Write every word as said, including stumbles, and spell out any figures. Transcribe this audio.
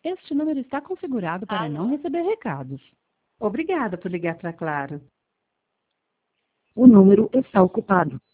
Este número está configurado para não receber recados. Obrigada por ligar para Claro. O número está ocupado.